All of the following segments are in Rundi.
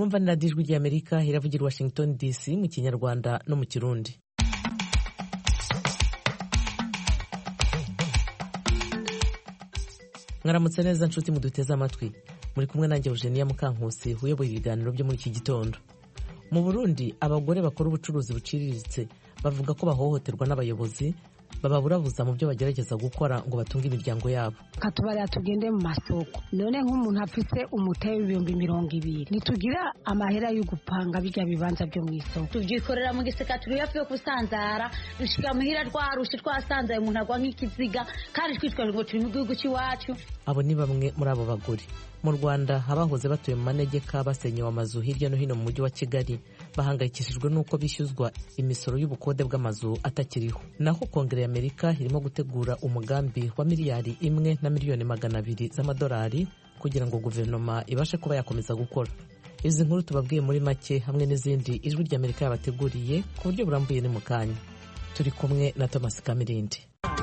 mwumva ni radiyo ijwi ry'Amerika iravugira i Washington DC mu Kinyarwanda no mu Kirundi. Mwaramutse neza nshuti muduteze amatwi, muri kumwe nanjye Eugenia Mukankusi uyoboye ibiganiro byo muri iki gitondo. Mu Burundi abagore bakora ubucuruzi buciriritse bavuga ko bahohoterwa n'abayobozi bababurabuza mu byo bagerageza gukora ngo batunge imiryango yabo. Katubarira tugende mu masoko, none nk'umuntu afite umuteye w'ibihumbi 200 nitugira amahera yo gupanga bijya bibanza byo mu isoko. Tuvyikorera mu giseka turi hafi yo kusanzara, dushika muhira twarushi twasanzaye umuntu agwa nk'ikiziga kandi twitwaje ngo turi mu gihugu cy'iwacu. Abo ni bamwe muri abo bagore. Mu Rwanda abahoze batuye mu manegeka basenyewe amazu hirya no hino mu mujyi wa Kigali bahangayikishijwe n'uko bishyuzwa imisoro y'ubukode bw'amazu atakiriho. Naho Kongere y'Amerika irimo gutegura umugambi wa miliyari 1 na miliyoni 200 z'amadolari kugira ngo guverinoma ibashe kuba yakomeza gukora. Izi nkuru tubabwiye muri make hamwe n'izindi ijwi ry'Amerika yabateguriye ku buryo burambuye ni mu kanya. Turi kumwe na Thomas Kamirindi.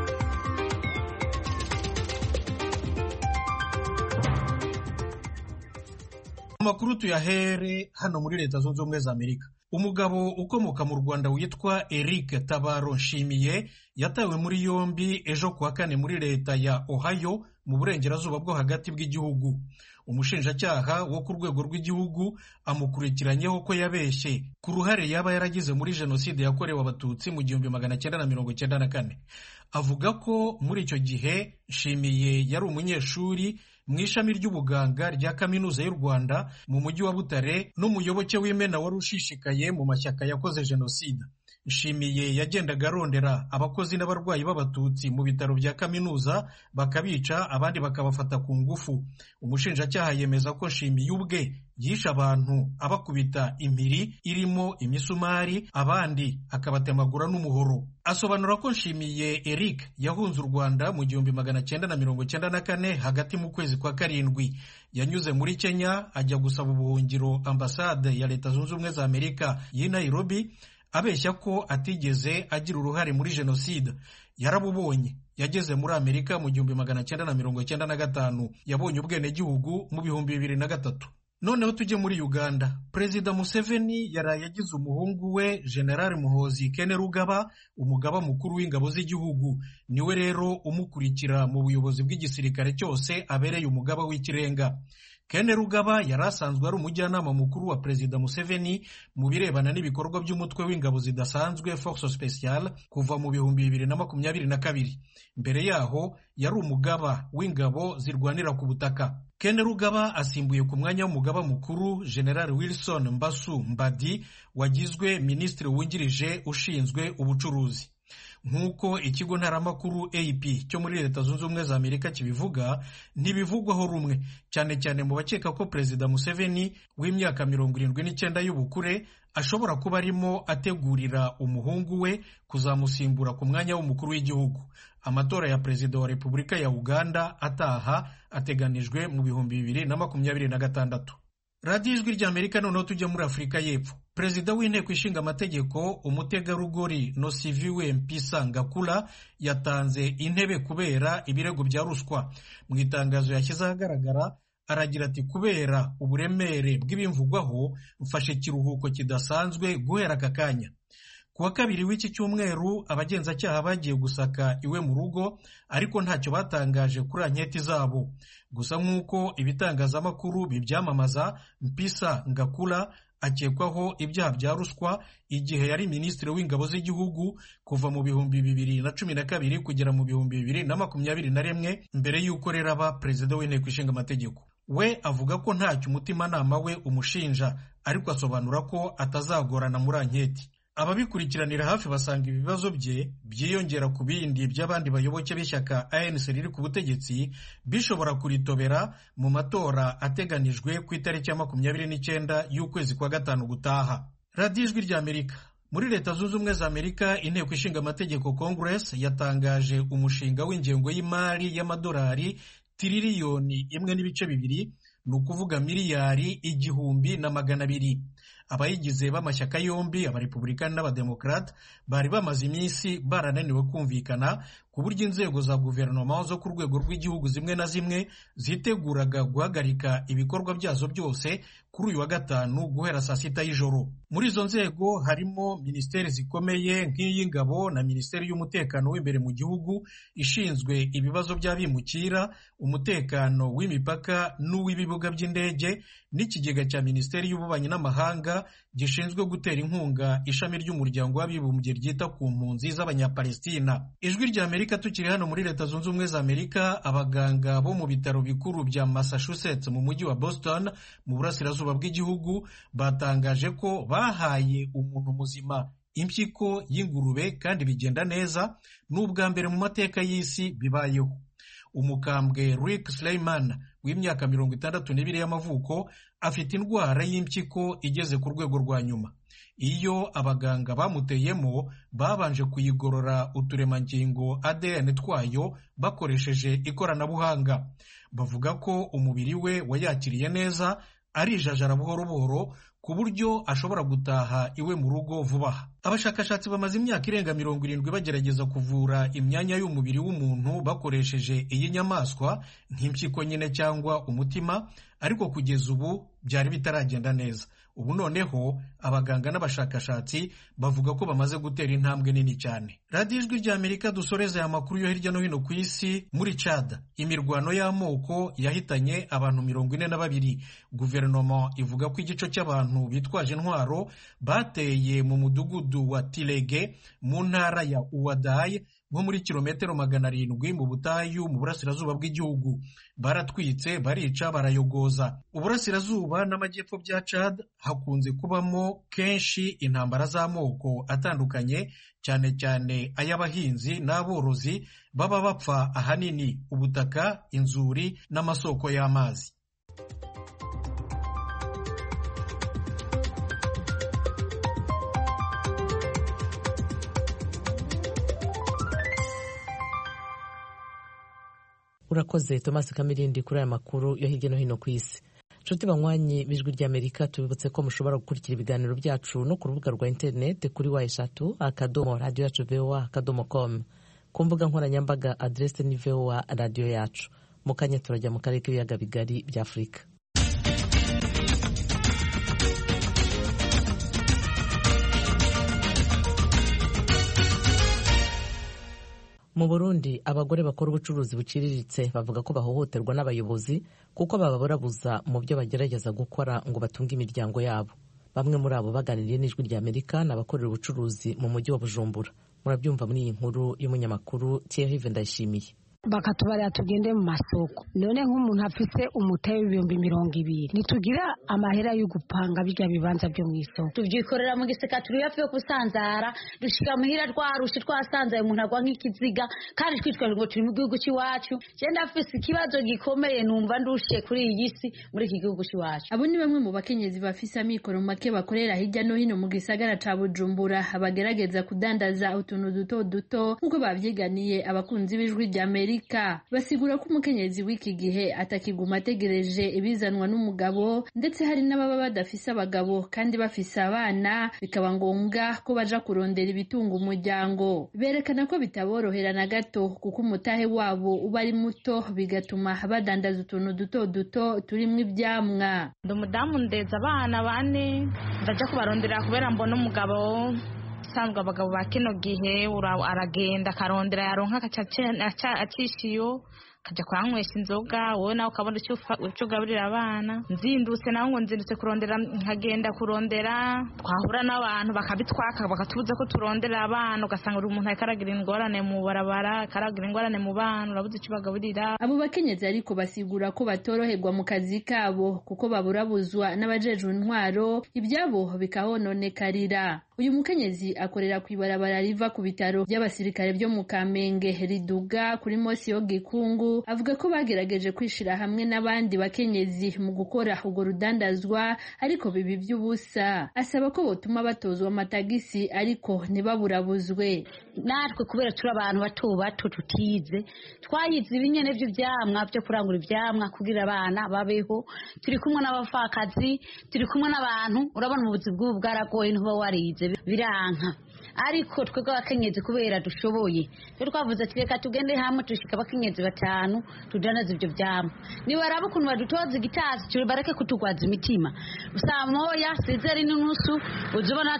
Amakuru tuyahere hano muri Leta Zunze Ubumwe za Amerika. Umugabo ukomoka mu Rwanda witwa Eric Tabaro Nshimiye yatawe muri yombi ejo kuwa kane muri leta ya Ohio mu burengerazuba bwo hagati bw'igihugu. Umushinjacyaha wo ku rwego rw'igihugu amukurikiranyeho ko yabeshye ku ruhare yaba yaragize muri jenoside yakorewe abatutsi mu 1994. Avuga ko muri icyo gihe Nshimiye yari umunyeshuri mu ishami ry'ubuganga rya Kaminuza y'u Rwanda mu mujyi wa Butare n'umuyoboke w'imena wari ushishikaye mu mashyaka yakoze jenoside. Nshimiye yagendaga arondera abakozi n'abarwayi b'abatutsi mu bitaro bya kaminuza bakabica abandi bakabafata ku ngufu. Umushinjacyaha yemeza ko Nshimiye ubwe yishe abantu abakubita impiri irimo imisumari, abandi akabatemagura n'umuhoro. Asobanura ko Nshimiye Eric yahunze u Rwanda mu 1994 hagati mu kwezi kwa karindwi. Yanyuze muri Kenya ajya gusaba ubuhungiro ambasade ya Leta Zunze Ubumwe za Amerika y'i Nairobi, abeshya ko atigeze agira uruhare muri jenoside. Yarabubonye. Yageze muri Amerika mu 1995. Yabonye ubwenegihugu mu 2003. Noneho tujye muri Uganda. Perezida Museveni yaraye yagize umuhungu we General Muhoozi Kainerugaba umugaba mukuru w'ingabo z'igihugu. Niwe rero umukurikira mu buyobozi bw'igisirikare cyose abereye umugaba w'ikirenga. Kainerugaba yari asanzwe ari umujyanama mukuru wa Perezida Museveni mu birebana n'ibikorwa by'umutwe w'ingabo zidasanzwe Force Speciale kuva mu 2022. Mbere yaho yari umugaba w'ingabo zirwanira ku butaka. Kainerugaba asimbuye ku mwanya w'umugaba mukuru General Wilson Mbasu Mbadi wagizwe minisitiri wungirije ushinzwe ubucuruzi. Nk'uko ikigo ntaramakuru AP cyo muri Leta Zunze Ubumwe za Amerika kibivuga, ntibivugwaho rumwe cyane cyane mu bakeka ko Perezida Museveni w'imyaka 79 y'ubukure ashobora kuba arimo ategurira umuhungu we kuzamusimbura ku mwanya w'umukuru w'igihugu. Amatora ya Perezida wa Repubulika ya Uganda ataha ateganijwe mu 2026. Radiyo Ijwi ry'Amerika. Noneho tujya muri Afurika y'Epfo. Perezida w'inteko ishinga amategeko umutegarugori Nosiviwe Mpisa Ngakula yatanze intebe kubera ibirego bya ruswa. Mu itangazo yashyize ahagaragara aragira ati, kubera uburemere bw'ibimvugwaho mfashe ikiruhuko kidasanzwe guhera aka kanya. Kuwa kabiri w'iki cyumweru abagenzacyaha bagiye gusaka iwe mu rugo, ariko ntacyo batangaje kuri anketi zabo. Gusa nk'uko ibitangazamakuru bibyamamaza, Mpisa Ngakula akekwaho ibyaha bya ruswa igihe yari minisitiri w'ingabo z'igihugu kuva mu 2012 kugera mu 2021 mbere y'uko rero aba perezida w'inteko ishinga amategeko. We avuga ko ntacyo umutimanama we umushinja, ariko asobanura ko atazagorana muri anketi. Ababikurikiranira hafi basanga ibibazo bye byiyongera ku bindi by'abandi bayoboke b'ishyaka ANC riri ku butegetsi bishobora kuritobera mu matora ateganijwe ku itariki ya 29 y'ukwezi kwa gatanu gutaha. Radiyo Ijwi ry'Amerika. Muri Leta Zunze Ubumwe za Amerika, inteko ishinga amategeko Congress yatangaje umushinga w'ingengo y'imari y'amadolari tiriyoni 1.2, ni ukuvuga miliyari 1,200. Abayigize b'amashyaka yombi, abarepublikani n'abademokrate, bari bamaze iminsi barananiwe kumvikana ku buryo inzego za guverinoma zo ku rwego rw'igihugu zimwe na zimwe ziteguraga guhagarika ibikorwa byazo byose kuri uyu wa gatanu guhera saa sita y'ijoro. Muri izo nzego harimo minisiteri zikomeye nk'iy'ingabo na minisiteri y'umutekano w'imbere mu gihugu ishinzwe ibibazo by'abimukira, umutekano w'imipaka n'uw'ibibuga by'indege, n'ikigega cya minisiteri y'ububanyi n'amahanga gishinzwe gutera inkunga ishami ry'umuryango w'abibumbye ryita ku mpunzi z'abanyapalestina. Ijwi rya Amerika tukiri hano muri Leta Zunze Ubumwe za Amerika, abaganga bo mu bitaro bikuru bya Massachusetts mu mujyi wa Boston mu burasirazuba bw'igihugu batangaje ko bahaye umuntu muzima impyiko y'ingurube kandi bigenda neza, n'ubwa mbere mu mateka y'isi bibayeho. Umukambwe Rick Sleiman w'imyaka 62 y'amavuko afite indwara y'impyiko igeze ku rwego rwa nyuma. Iyo abaganga bamuteyemo babanje kuyigorora uturemangingo ADN twayo bakoresheje ikoranabuhanga. Bavuga ko umubiri we wayakiriye neza, arijajara buhoro buhoro ku buryo ashobora gutaha iwe mu rugo vuba. Abashakashatsi bamaze imyaka irenga 70 bagerageza kuvura imyanya y'umubiri w'umuntu bakoresheje iyi nyamaswa nk'impyiko nyine cyangwa umutima, ariko kugeza ubu byari bitaragenda neza. Ubu noneho abaganga n'abashakashatsi bavuga ko bamaze gutera intambwe nini cyane. Radio Ijwi rya Amerika dusoreza aya makuru yo hirya no hino ku isi. Muri Chad, imirwano y'amoko yahitanye abantu 42. Guverinoma ivuga ko igice cy'abantu bitwaje intwaro bateye mu mudugudu wa Tilege mu ntara ya Ouaddaï nko muri kilometero 700 mu butayu mu burasirazuba bw'igihugu. Baratwitse, barica, barayogoza. Uburasirazuba n'amajyepfo bya Chad hakunze kubamo kenshi intambara z'amoko atandukanye, cyane cyane ay'abahinzi n'aborozi baba bapfa ahanini ubutaka, inzuri n'amasoko y'amazi. Urakoze Thomas Kamirindi kuri aya makuru yo hirya no hino ku isi. Nshuti banywanyi b'Ijwi rya Amerika, tubibutse ko mushobora gukurikira ibiganiro byacu no ku rubuga rwa interineti kuri wa3.radio.voa.com, ku mbuga nkoranyambaga adresse ni VOA radio yacu. Mu kanya turajya mu karere k'ibiyaga bigari bya Afurika. Mu Burundi, abagore bakora ubucuruzi buciriritse bavuga ko bahohoterwa n'abayobozi kuko bababurabuza mu byo bagerageza gukora ngo batunge imiryango yabo. Bamwe muri abo baganiriye n'Ijwi rya Amerika n'abakorera ubucuruzi mu mujyi wa Bujumbura. Murabyumva muri iyi nkuru y'umunyamakuru Thierry Vendayishimiye. Bakatubarira tugende mu masoko. None nk'umuntu afite umutahe w'20,000 nitugira amahera yo gupanga bijya bibanza byo mu isoko. Tuvyikorera mu giseka turi hafi yo kusanzara, dushika muhira twarushi twasanzaye umuntu agwa nk'ikiziga kandi twitwaje ngo turi mu gihugu cy'iwacu. Je ndafise ikibazo gikomeye numva ndushiye kuri iyi si muri iki gihugu cy'iwacu. Abo ni bamwe mu bakenyezi bafise amikoro make bakorera hirya no hino mu gisagara ca Bujumbura, abagerageza kudandaza utuntu duto duto nkuko bavyiganiye abakunzi b'Ijwi rya Amerika. Basigura ko umukenyezi w'iki gihe atakiguma ategereje ibizanwa n'umugabo, ndetse hari n'ababa badafise abagabo kandi bafise abana, bikaba ngombwa ko baja kurondera ibitunga umuryango. Berekana ko bitaborohera na gato kuko umutahe wabo uba ari muto, bigatuma badandaza utuntu duto duto turimwo ivyamwa. Ndi umudamu ndeza abana 4, ndaja kubarondera kubera mbona umugabo sanzwe. Abagabo ba kino gihe aragenda akarondera yaronka acishiyo kaja kuranywesha inzoga, wowe nawe ukabona icyo ugaburira abana. Nzindutse nawe ngo nzindutse kurondera, nkagenda kurondera, twahura n'abantu bakabitwaka bakatubuza ko turondera abana, ugasanga uri umuntu akaragira ingorane mu barabara, akaragira ingorane mu bana, urabuze icyo bagaburira. Abo bakenyezi ariko basigura ko batoroherwa mu kazi kabo kuko baburabuzwa n'abajejwe intwaro, ibyabo bikahononekarira. Uyu mukenyezi akorera kwibarabara riva ku bitaro by'abasirikare byo mu Kamenge riduga kuri Mosi yo Gikungu. Avuga ko bagerageje kwishira hamwe n'abandi bakenyezi mu gukora ubwo rudandazwa ariko bibi by'ubusa. Asaba ko botuma batozwa amatagisi ariko ntibaburabuzwe. Natwe kubera turi abantu bato bato tutize, twayize ibinyene by'ivyamwa byo kurangura ivyamwa kugira abana babeho. Turi kumwe n'abafakazi, turi kumwe n'abantu, urabona mu buzi bw'ubu bwaragoye ntuba warize biranka. ariko twebwe abakenyezi kubera dushoboye twe twavuze ati reka tugende hamwe dushika abakenyezi 5 tudanaza ibyo byama nibaraba ukuntu badutoza igitasi cyo bareke kutugwaza imitima saa moya sizeri n'unusu uzobona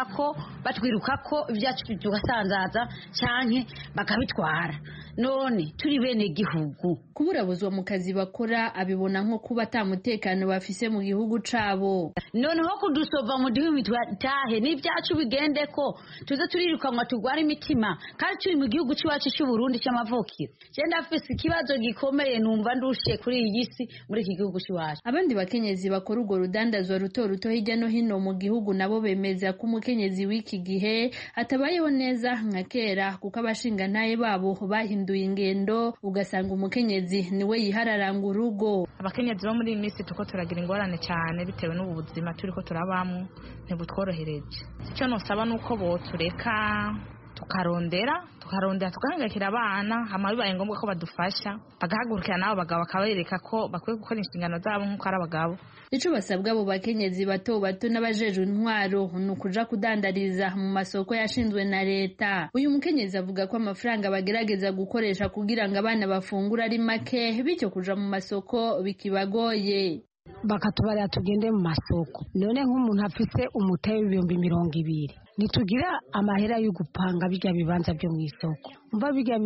batwirukako ibyacu tugasanzaza cyanke bakabitwara none turi bene gihugu kuburabuzwa mu kazi bakora abibona nko kuba atamutekano bafise mu gihugu cabo noneho kudusova mu gihugu tahe n'ibyacu bigende ko tuze turirukanwa tugwara imitima kandi turi mu gihugu cyacu cy'u Burundi cy'amavukiro cyenda afise ikibazo gikomeye numva ndushe kuri iyi si muri iki gihugu cyacu. Abandi bakenyezi bakora urwo rudandazwa ruto hirya no hino mu gihugu nabo bemeza ko umukenyezi w'iki gihe atabayeho neza nka kera kuko abashinga ntaye babo bahinduye ingendo ugasanga umukenyezi niwe yihararanga urugo. Abakenyezi bo muri iyi minsi tuko turagira ingorane cyane bitewe n'ubu buzima turiko turabamwo ntibutworohereje. Icyo nosaba nuko botureka tukarondera tugahangayikira abana hama bibaye ngombwa ko badufasha bagahagurukira nabo bagabo bakabereka ko bakwiye gukora inshingano zabo nk'uko ari abagabo. Ico basabwa abo bakenyezi bato n'abajejwe intwaro ni ukuja kudandariza mu masoko yashinzwe na leta. Uyu mukenyezi avuga ko amafaranga bagerageza gukoresha kugira ngo abana bafungura ari make bityo kuja mu masoko bikibagoye. Bakatubarira tugende mu masoko none nk'umuntu afise umutahe w'200 nitugira amahera yo gupanga bijya bibanza byo mu isoko umva bijya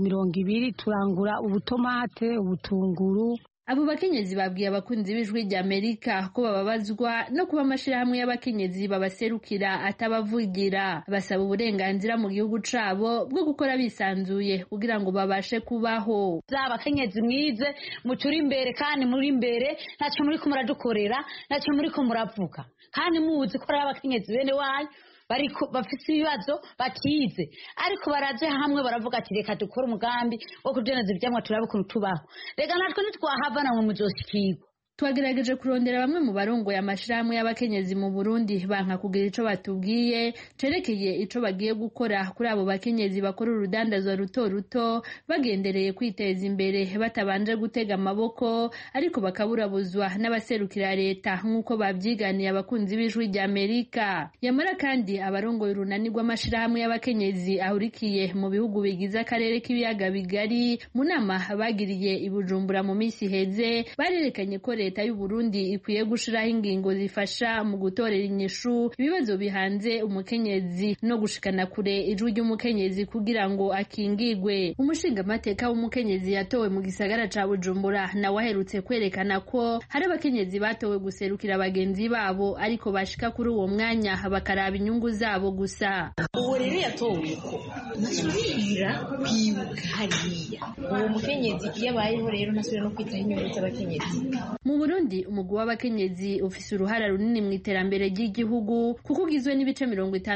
200 turangura ubutomate ubutunguru. Abo bakenyezi babwiye abakunzi b'Ijwi ry'Amerika ko bababazwa no kuba amashirahamwe y'abakenyezi babaserukira atabavugira. Basaba uburenganzira mu gihugu cabo bwo gukora bisanzuye kugira ngo babashe kubaho. Abakenyezi mwize mucuri imbere kandi muri imbere ntacyo muri ko muradukorera ntacyo muri ko muravuga kandi muzi ko ari abakenyezi bene wanyu bariko bafise ibibazo batize ariko baraje hamwe baravuga ati reka dukora umugambi wo kudeneza ibyamwa turabukuntu tubaho rega natwe nitwahavana mu muzoshikirwa. Twagerageje kurondera bamwe mu barongoye amashirahamwe y'abakenyezi mu Burundi banka kugira ico batubwiye cerekeye ico bagiye gukora kuri abo bakenyezi bakora urudandazwa ruto bagendereye kwiteza imbere batabanje gutega amaboko ariko bakaburabuzwa n'abaserukira leta nk'uko babyiganiye abakunzi b'Ijwi ry'Amerika. Yamara kandi abarongoye urunani rw'amashirahamwe y'abakenyezi ahurikiye mu bihugu bigize akarere k'ibiyaga bigari mu nama bagiriye i Bujumbura mu minsi heze barerekanye ko leta y'u Burundi ikwiye gushiraho ingingo zifasha mu gutorera inyishu ibibazo bihanze umukenyezi no gushikana kure ijwi ry'umukenyezi kugira ngo akingigwe. Umushinga amateka w'umukenyezi yatowe mu gisagara ca Bujumbura na waherutse kwerekana ko hari abakenyezi batowe guserukira abagenzi babo ariko bashika kuri uwo mwanya bakaraba inyungu zabo gusa. Uwo rero yatowe ko nasubira kwibuka hariya uwo mukenyezi yabayeho rero nasubira no kwitaho inyungu z'abakenyezi. Mu Burundi umugwi w'abakenyezi ufise uruhara runini mu iterambere ry'igihugu kuko ugizwe n'ibice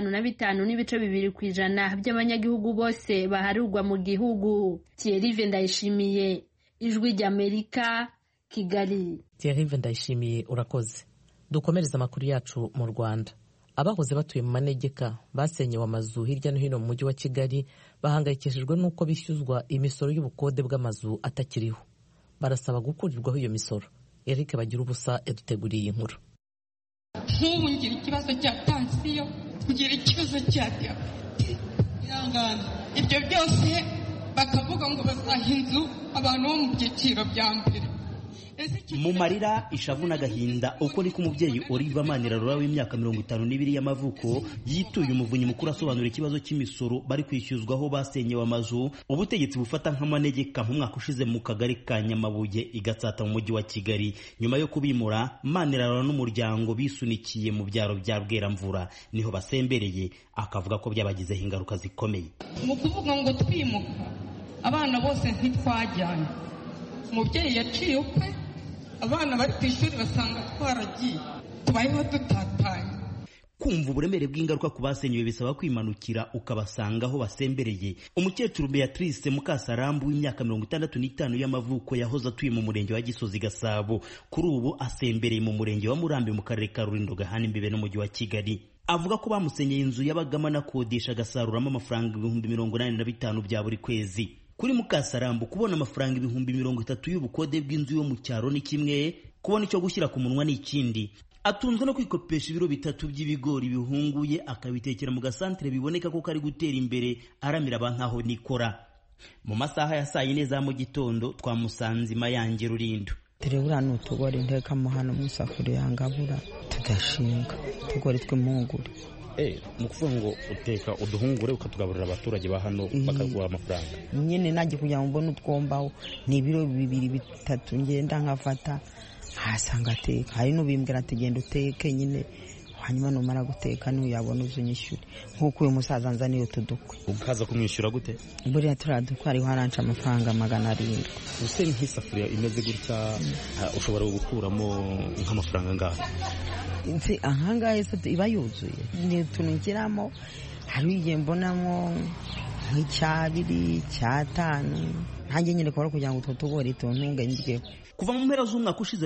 55 n'ibice 2% by'abanyagihugu bose baharurwa mu gihugu. Thierry Ndayishimiye, Ijwi ry'Amerika, Kigali. Thierry Ndayishimiye urakoze. Dukomereza amakuru yacu mu Rwanda. Abahoze batuye mu manegeka basenyewe amazu hirya no hino mu mujyi wa Kigali bahangayikishijwe n'uko bishyuzwa imisoro y'ubukode bw'amazu atakiriho. Barasaba gukurirwaho iyo misoro. Eric bagira ubusa yaduteguriye inkuru. Nk'ubu ngira ikibazo cya tansiyo, ngira ikibazo cya diyabete, irangana ibyo byose bakavuga ngo bazaha inzu abantu bo mu byiciro bya mbere. Mu marira ishavu n'agahinda uko niko umubyeyi Oliva Manirarora w'imyaka 52 y'amavuko yituye umuvunyi mukuru asobanura ikibazo cy'imisoro bari kwishyuzwaho basenyewe amazu ubutegetsi bufata nk'amanegeka mu mwaka ushize mu kagari ka Nyamabuye igatsata mu mujyi wa Kigali. Nyuma yo kubimura Manirarora n'umuryango bisunikiye mu byaro bya Bweramvura niho basembereye akavuga ko byabagizeho ingaruka zikomeye. Mu kuvuga ngo twimuka abana bose ntitwajyanye, umubyeyi yaciye ukwe, abana bari ku ishuri basanga twaragiye, tubayeho dutatanye. Kumva uburemere bw'ingaruka ku basenyewe bisaba kwimanukira ukabasanga aho basembereye. Umukecuru Beatrice Mukasarambu w'imyaka 65 y'amavuko yahoze atuye mu murenge wa Gisozi Gasabo, kuri ubu asembereye mu murenge wa Murambi mu karere ka Rulindo gahana imbibe n'umujyi wa Kigali. Avuga ko bamusenyeye inzu y'abagama nakodesha gasaruramo amafaranga 85,000 bya buri kwezi. Kuri Mukasarambu kubona amafaranga 30,000 y'ubukode bw'inzu yo mu cyaro ni kimwe, kubona icyo gushyira ku munwa ni ikindi. atunzwe no kwikopesha ibiro 3 by'ibigori bihunguye akabitekera mu gasantere biboneka ko kari gutera imbere aramira abantu aho nikora. Mu masaha ya saa 4 za mu gitondo twamusanze Mayange Rulindo. Terebura n'utugori nteka mu hano mu safuriya ngabura tugashinga tugori tw'imungure. Mu kuvuga ngo uteka uduhungure ukatugaburira abaturage ba hano bakagura amafaranga. Nyine naje kugira ngo mbone utwombaho ni ibiro 2 3 ngenda nkafata hasanga teka hari nubimbwira ati genda uteke nyine hanyuma numara guteka n'uyabona uzunyishyure nkuko uyu musaza nzaniye utudukwe. Ukaza kumwishyura gute? Buriya turadukwa ari haranca amafaranga 700. Use nk'isafuriya imeze gutya ushobora gukuramo nk'amafaranga ngaho? Nzi ahangahe se iba yuzuye ni tunukiramo hari igihe mbonamo nk'icyabiri cyatanu hanjye nyine ko kugira ngo ututugori tuntunge ndye. Kuva mu mpera z'umwaka ushize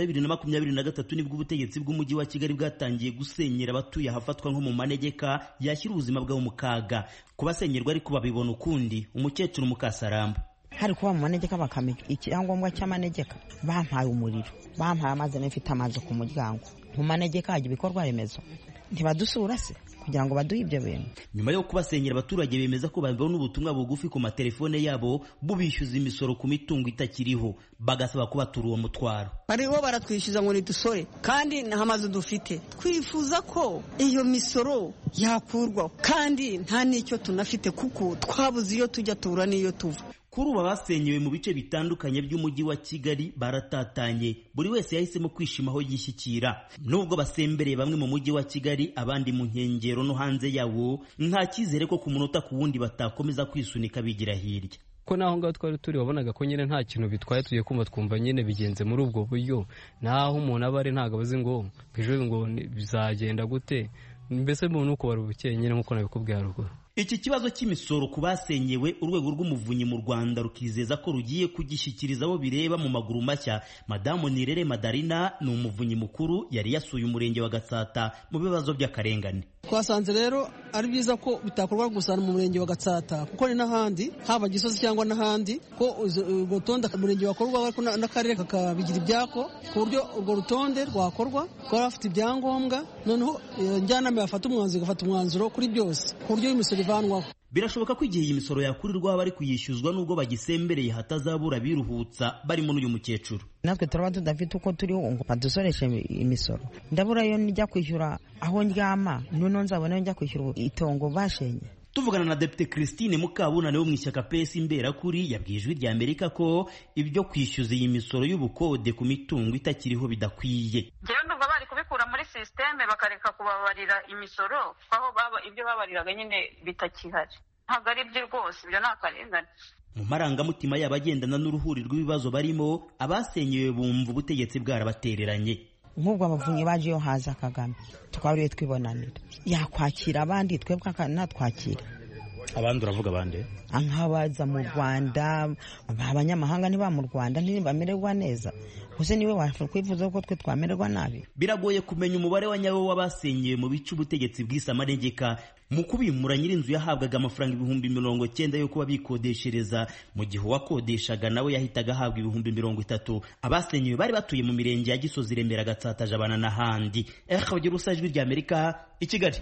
2023 nibwo ubutegetsi bw'umujyi wa Kigali bwatangiye gusenyera abatuye hafatwa nko mu manegeka yashyira ubuzima bwabo mu kaga. Kubasenyerwa ariko babibona ukundi. Umukecuru Mukasaramba hari kuba mu manegeka bakamika icyangombwa cy'amanegeka bampaye umuriro bampaye amazi n'ifite amazi ku muryango mu manegeka haje ibikorwa remezo ntibadusura se kugira ngo baduhe ibyo bintu. Nyuma yo kubasenyera abaturage bemeza ko babona ubutumwa bugufi ku matelefone yabo bubishyuza imisoro ku mitungo itakiriho bagasaba ko batura uwo mutwaro. Bariho baratwishyuza ngo nidusore kandi n'amazu dufite twifuza ko iyo misoro yakurwaho kandi nta n'icyo tunafite kuko twabuze iyo tujya tura n'iyo tuva. Kuri ubu abasenyewe mu bice bitandukanye by'umujyi wa Kigali baratatanye buri wese yahisemo kwishimaho yishyikira. Nubwo basembereye bamwe mu mujyi wa Kigali abandi mu nkengero no hanze yawo nta cyizere ko ku munota ku wundi batakomeza kwisunika bigira hirya. Ko naho ngaho twari turi wabonaga ko nyine nta kintu bitwaye tugiye kumva twumva nyine bigenze muri ubwo buryo naho umuntu aba ari ntago abazi ngo bijo ngo bizagenda gute mbese umuntu uko bari ubukeye nyine nkuko nabikubwiye haruguru. Iki kibazo cy'imisoro ku basenyewe urwego rw'umuvunyi mu Rwanda rukizeza ko rugiye kugishyikiriza abo bireba mu maguru mashya. Madamu Nirere Madarina ni umuvunyi mukuru yari yasuye umurenge wa Gatsata mu bibazo by'akarengane. Twasanze rero ari byiza ko bitakorwa gusa mu murenge wa Gatsata kuko ni n'ahandi haba Gisozi cyangwa n'ahandi ko urwo rutonde umurenge wakorwa ariko n'akarere kakabigira ibyako ku buryo urwo rutonde rwakorwa twari afite ibyangombwa noneho njyanama yafata umwanzuro kuri byose ku buryo imisoro ivanwaho. Birashoboka ko igihe iyi misoro yakurirwa bari kuyishyuzwa nubwo bagisembereye hatazabura biruhutsa barimo n'uyu mukecuru. Natwe turaba tudafite uko turiho ngo badusoreshe imisoro ndabura yo njya kwishyura aho ndyama none nzabona njya kwishyura itongo bashenye. Tuvugana na Depite Christine Mukabunane wo mu ishyaka PS Imberakuri yabwiye Ijwi rya Amerika ko ibyo kwishyuza iyi misoro y'ubukode ku mitungo itakiriho bidakwiye. Jewe ndumva bari kubikura muri systeme bakareka kubabarira imisoro aho baba ibyo babariraga nyine bitakihari. Ntabwo ari byo rwose ibyo ni akarengane. Mu marangamutima y'abagendana n'uruhuri rw'ibibazo barimo abasenyewe bumva ubutegetsi bwarabatereranye. Nk'ubwo abavunyi baje yo haza Kagame twaburiye twibonanira yakwakira abandi twebwe natwakira. Abandi uravuga bande? Ankabaza mu Rwanda abanyamahanga niba mu Rwanda ntibamererwa neza gusa niwe wakwifuza ko twe twamererwa nabi. Biragoye kumenya umubare wa nyawo w'abasenyewe mu bice ubutegetsi bw'isamanegeka mu kubimura nyirinzu yahabwaga amafaranga 90,000 yo kuba bikodeshereza mu gihe wakodeshaga nawe yahitaga ahabwa 30,000. Abasenyewe bari batuye mu mirenge ya Gisozi, Remera, Gatsata, Jabana n'ahandi. Bagira ubusa Ijwi rya Amerika i Kigali.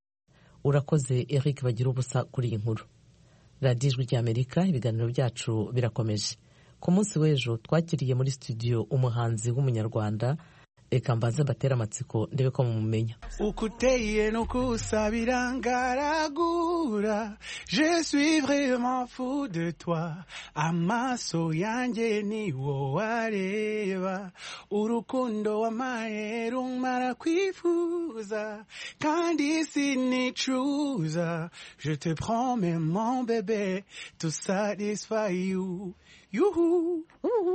Urakoze Eric bagira ubusa kuri iyi nkuru. Radio Ijwi rya Amerika ibiganiro byacu birakomeje. Ku munsi w'ejo twakiriye muri studio umuhanzi w'umunyarwanda reka mbanze mbatera amatsiko ndebe ko mumumenya. Ukuteye no kusabira ngaragura je suis vraiment fou de toi amaso yanjye ni wowe areba urukundo wamaye rumara kwifuza kandi sinicuza je te promets mon bébé to satisfy you. Yuhu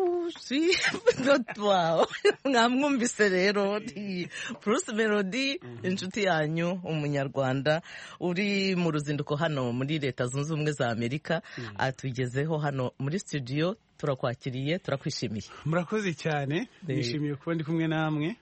si dotwa ngamwumvise rero di Bruce Melody inshuti yanyu umunyarwanda uri mu ruzinduko hano muri Leta Zunze Ubumwe za Amerika atugezeho hano muri studio turakwakiriye turakwishimiye. Murakoze cyane nishimiye kuba ndi kumwe namwe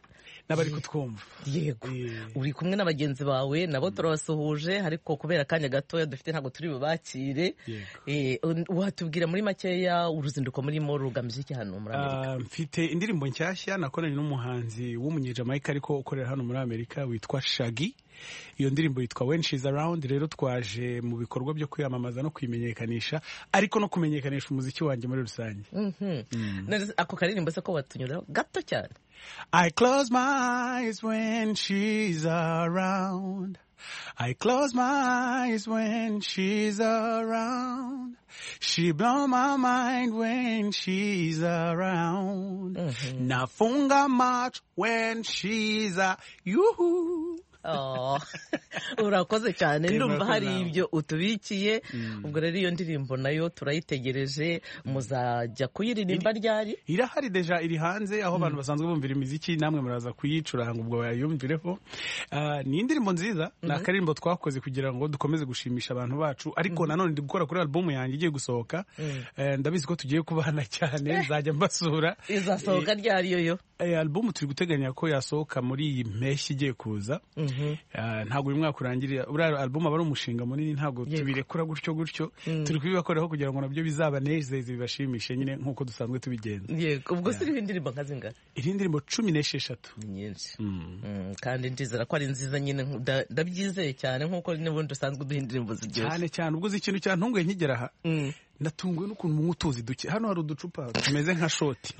n'abari kutwumva. Yego uri kumwe n'abagenzi bawe nabo turabasuhuje ariko kubera akanya gatoya dufite ntabwo turi bubakire. Watubwira muri makeya uruzinduko murimo rugamije iki hano muri Amerika? Mfite indirimbo nshyashya nakoranye n'umuhanzi w'umunyejamaika ariko ukorera hano muri Amerika witwa Shaggy. Iyo ndirimbo yitwa When She's Around. Rero twaje mu bikorwa byo kwiyamamaza no kwimenyekanisha ariko no kumenyekanisha umuziki wanjye muri rusange. Ako karirimbo se ko batunyura gato cyane. I close my eyes when she's around. I close my eyes when she's around. She blow my mind when she's around. Nafunga macho when she's yuhu. Urakoze cyane ndumva hari ibyo utubikiye. Ubwo rero iyo ndirimbo nayo turayitegereje, muzajya kuyiririmba ryari? Irahari deja, iri hanze aho abantu basanzwe bumvira imiziki, namwe muraza kuyicuranga ubwo bayumvireho. Ni indirimbo nziza, ni akaririmbo twakoze kugira ngo dukomeze gushimisha abantu bacu, ariko nanone ndi gukora kuri album yanjye igiye gusohoka. Ndabizi ko tugiye kubana cyane, nzajya mbasura. Izasohoka ryari yo? Album turi guteganya ko yasohoka muri iyi mpeshyi igiye kuza. Ntabwo uyu mwaka urangirira. Uriya album aba ari umushinga munini, ntabwo tubirekura gutyo. Turi kubibakoraho kugira ngo nabyo bizabanezeze bibashimishe nyine nk'uko dusanzwe tubigenza. Yego, ubwo siri indirimbo nka zingahe? Iri ndirimbo 16. Nyinshi. Kandi ndizera ko ari nziza nyine, ndabyizeye cyane nk'uko n'ubundi dusanzwe duha indirimbo ziryoshye. Cyane ubwo ikintu cyantunguye nkigera aha. Natunguwe n'ukuntu mu tuzi duke. Hano hari uducupa tumeze nka shoti.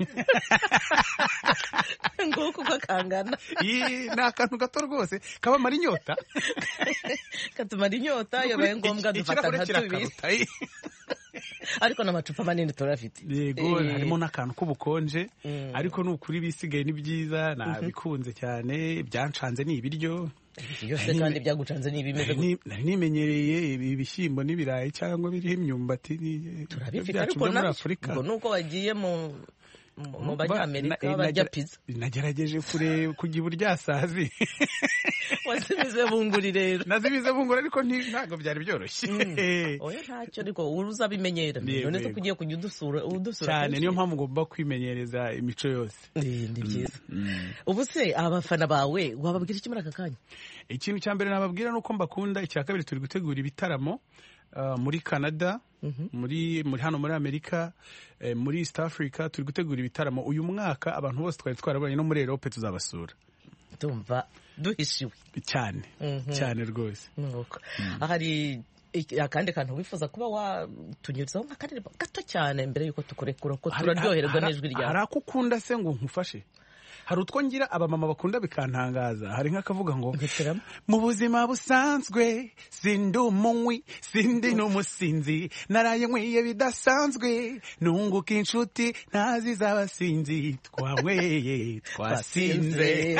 Nguko kakangana. Ni akantu gato rwose kabamara inyota. Katumara inyota yabaye ngombwa dufata nka tubiri. Ariko n'amacupa manini turafite. Yego, harimo n'akantu k'ubukonje, ariko n'ukuri bisigaye ni byiza, nabikunze cyane, byancanze ni ibiryo. Yose kandi byagucanze ni ibimeze gute? Nari nimenyereye ibishyimbo n'ibirayi cyangwa biriho imyumbati. Turabifite ariko ngo nuko wagiye mu Banyamerika bajya pizza. Nagerageje kugira uryasazi. Wazimize bunguri rero. Nazimize bunguri ariko ntabwo byari byoroshye. Oya ntacyo ariko uzabimenyera. None se kugiye kujya udusura cyane, niyo mpamvu ngomba kwimenyereza imico yose. Ndi byiza. Ubu se abafana bawe wababwira iki muri aka kanya? Ikintu cya mbere nababwira nuko mbakunda. Icya kabiri turi gutegura ibitaramo muri Canada, muri hano muri Amerika, muri East Africa. Turi gutegura ibitaramo uyu mwaka. Abantu bose twari twarabonye no muri Europe tuzabasura. Tumva duhishiwe cyane rwose. Hari akandi kantu wifuza kuba watunyurizaho nk'akaririmbo gato cyane mbere yuko tukurekura ko turaryoherwa n'ijwi ryawe? Hari ako ukunda se ngo nkufashe? Hari utwo ngira abamama bakunda bikantangaza. Hari nk'akavuga ngo mu buzima busanzwe sindi umunywi, sindi n'umusinzi, naraye nkwiye bidasanzwe, nunguka inshuti ntazi z'abasinzi, twanyweye twasinze.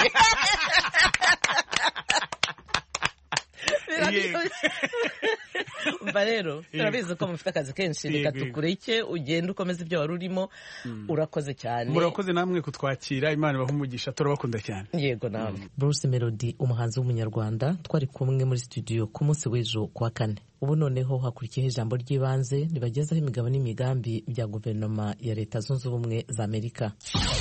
Umva rero turabizi ko mufite akazi kenshi, reka tukureke ugenda ukomeza ibyo wari urimo. Urakoze cyane. Murakoze namwe kutwakira, Imana ibahe umugisha, turabakunda cyane. Yego namwe. Bruce Melody, umuhanzi w'umunyarwanda, twari kumwe muri studio ku munsi w'ejo kuwa kane. Ubu noneho hakurikiyeho ijambo ry'ibanze ribagezaho imigabo n'imigambi bya guverinoma ya Leta Zunze Ubumwe za Amerika.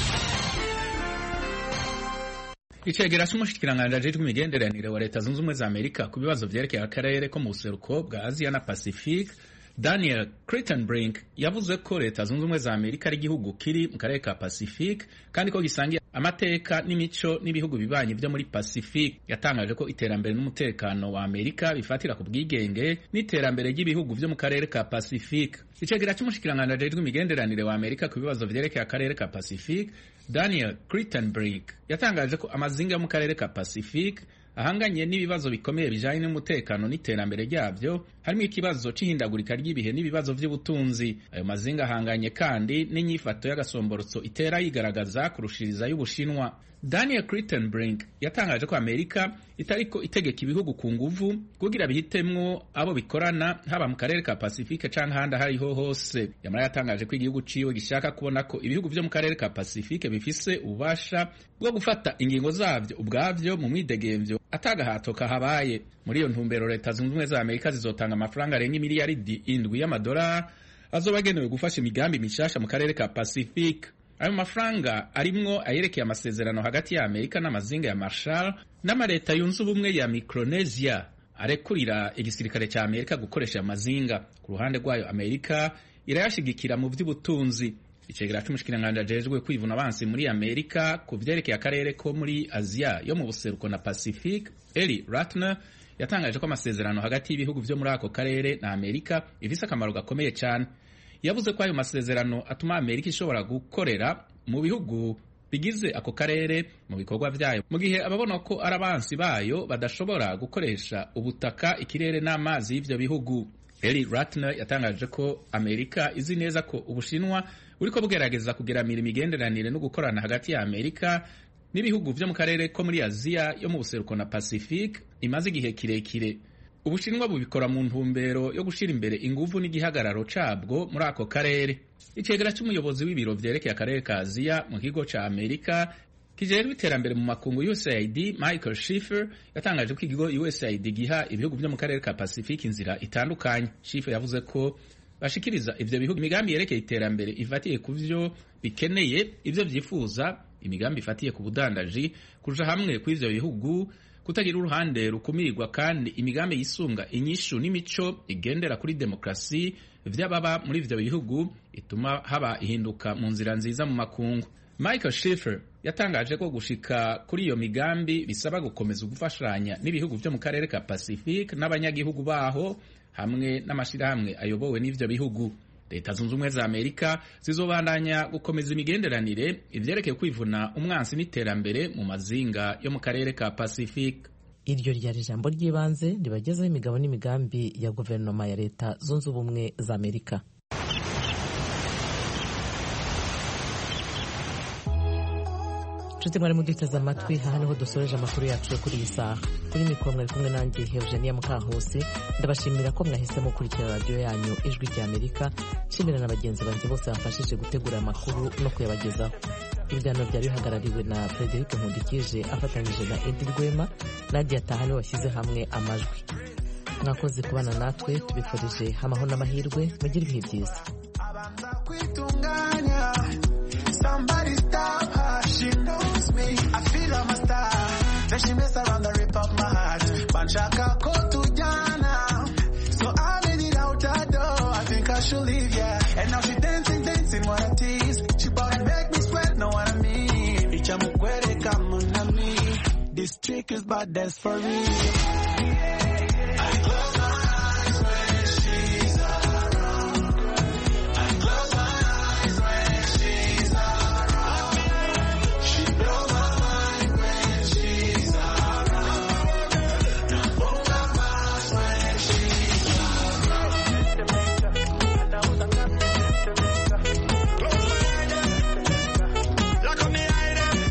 Icegera cy'umushikiranganji ajejwe imigenderanire wa Leta Zunze Ubumwe za Amerika ku bibazo vyerekeye akarere ko mu buseruko bwa Asia na Pacific, Daniel Crittenbrink yavuze ko Leta Zunze Ubumwe za Amerika ari igihugu kiri mu karere ka Pacific kandi ko gisangiye amateka n'imico n'ibihugu bibanyi byo muri Pacific. Yatangaje ko iterambere n'umutekano wa Amerika bifatira ku bwigenge n'iterambere ry'ibihugu byo mu karere ka Pacific. Icegera cy'umushikiranganji ajejwe imigenderanire wa Amerika ku bibazo vyerekeye akarere ka Pacific, Daniel Crittenbrink yatangaje ko amazinga yo mu karere ka Pacific ahanganye n'ibibazo bikomeye bijanye n'umutekano n'iterambere ryabyo, harimo ikibazo c'ihindagurika ry'ibihe n'ibibazo vy'ubutunzi. Ayo mazinga ahanganye kandi n'inyifato y'agasomborotso itera yigaragaza kurushiriza y'Ubushinwa. Daniel Crittenbrink yatangaje ko Amerika itariko itegeka ibihugu ku nguvu kugira bihitemwo abo bikorana haba mu karere ka Pacifique canke ahandi hariho hose. Yamara yatangaje ko igihugu ciwe gishaka kubona ko ibihugu vyo mu karere ka Pacifique bifise ububasha bwo gufata ingingo zavyo ubwavyo mu mwidegemvyo atagahato kahabaye. Muri iyo ntumbero Leta Zunze Ubumwe za Amerika zizotanga amafaranga arenga miliyaridi 7 y'amadolari azobagenewe gufasha imigambi mishasha mu karere ka Pacifique. ayo mafaranga arimwo ayerekeye amasezerano hagati ya Amerika n'amazinga ya Marshall n'amaleta yunze ubumwe ya Micronesia arekurira igisirikare cya Amerika gukoresha amazinga. Ku ruhande rwayo Amerika irayashigikira mu by'ubutunzi. Icegera c'umushikiranganje ajejwe kwivuna abansi muri Amerika ku vyerekeye akarere ko muri Aziya yo mu buseruko na Pacific, Eli Ratner, yatangaje ko amasezerano hagati y'ibihugu vyo muri ako karere na Amerika ifise akamaro gakomeye cyane. Yavuze ko ayo masezerano atuma Amerika ishobora gukorera mu bihugu bigize ako karere mu bikorwa vyayo, mu gihe ababona ko arabansi bayo badashobora gukoresha ubutaka, ikirere n'amazi y'ivyo bihugu. Eli Ratner yatangaje ko Amerika izi neza ko Ubushinwa uriko bugerageza kugeramira imigenderanire no gukorana hagati ya Amerika n'ibihugu vyo mu karere ko muri Aziya yo mu buseruko na Pacific imaze igihe kirekire. Ubushinwa bubikora mu ntumbero yo gushira imbere inguvu n'igihagararo cabwo muri ako karere. Icegera c'umuyobozi w'ibiro vyerekeye akarere ka Aziya mu kigo ca Amerika kijejwe iterambere mu makungu USAID, Michael Schiffer, yatangaje ko ikigo USAID giha ibihugu vyo mu karere ka Pacific inzira itandukanye. Schiffer yavuze ko bashikiriza ivyo bihugu imigambi yerekeye iterambere ifatiye ku vyo bikeneye, ivyo vyifuza, imigambi ifatiye ku budandaji, kuja hamwe kw'ivyo bihugu, kutagira uruhande rukumirwa, kandi imigambi yisunga inyishu n'imico igendera kuri demokrasi vy'ababa muri ivyo bihugu ituma haba ihinduka mu nzira nziza mu makungu. Michael Schiffer yatangaje ko gushika kuri iyo migambi bisaba gukomeza gufashanya n'ibihugu vyo mu karere ka Pacific n'abanyagihugu baho hamwe n'amashirahamwe ayobowe n'ivyo bihugu. Leta zunze ubumwe za Amerika zizobandanya gukomeza imigenderanire ivyerekeye kwivuna umwansi n'iterambere mu mazinga yo mu karere ka Pacific. Iryo ryari ijambo ry'ibanze ribagezaho imigabo n'imigambi ya guverinoma ya Leta zunze ubumwe za Amerika. Nshuti mwari muduteze amatwi, aha niho dusoreje amakuru yacu kuri iyi saha. Kuri mikoro mwari kumwe nanjye Eugenia Mukankusi. Ndabashimira ko mwahisemo gukurikira radiyo yanyu Ijwi rya Amerika. Nshimira na bagenzi banjye bose bafashije gutegura amakuru no kuyabagezaho. Ibiganiro byari bihagarariwe na Frederic Nkundikije afatanyije na Edi Rwema. Nadia Tahani washyize hamwe amajwi. Mwakoze kubana natwe, tubifurije amahoro n'amahirwe, mugire ibihe byiza. Somebody stop her, she knows me, I feel I'm a star. Then she mess around and rip up my heart. Banchaka go to Ghana, so I made it out the door. I think I should leave, yeah. And now she dancing, what a tease. She about to make me sweat, know what I mean. Ichamukwere come on me. This chick is bad, that's for real. I close my eyes when she's around. I close my eyes when she's around. She blows my mind when she's around. Nafunga mask when she's around. Look at me, I them.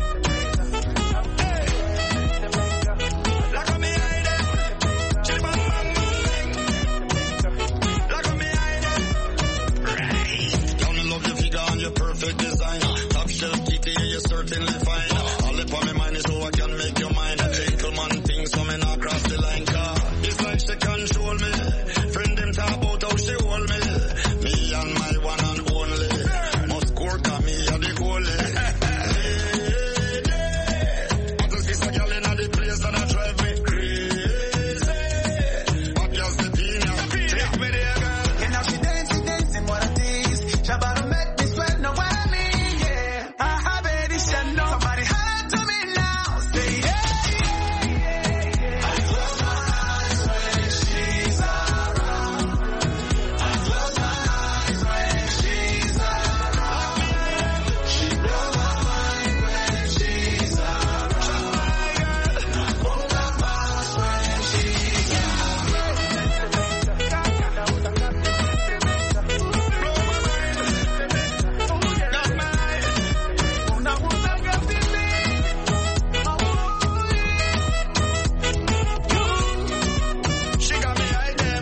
Look at me, I them. Chill bang bang bang. Look at me, I them. Right. Down in love your figure and your perfect design. Top shelf kitty, you're certainly fine. All up on my mind is how I can make your mind a gentleman thing, so me not cross the line. Car it's like she control me. Friend them talk about how she hold me. Me and my one and only. Must court on me at the goalie. I just kiss a girl in the place and I drive me crazy. But just the pina, take me there, girl. And now she dancing, what a tease. She about to make me sweat, know what I mean, yeah. I bet it should know. Somebody holler to me now, say yeah. I close my eyes when she's around. I close my eyes when she's around. She blows my mind when she's around. Nafunga mask when she's she got me hide them.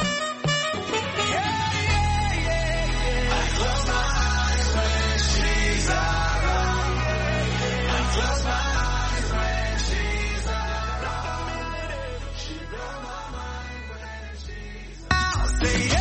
I close my eyes when she's around. I close my eyes when she's around. She blows my mind when she's around. Say yeah.